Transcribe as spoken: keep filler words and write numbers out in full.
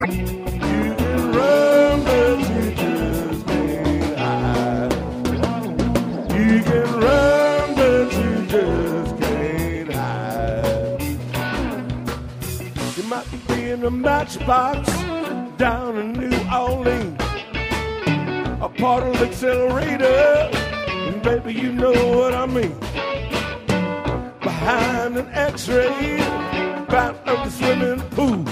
You can run, but you just can't hide. You can run, but you just can't hide. You might be in a matchbox down in New Orleans, a part of the accelerator, and baby, you know what I mean. Behind an X-ray, out of the swimming pool,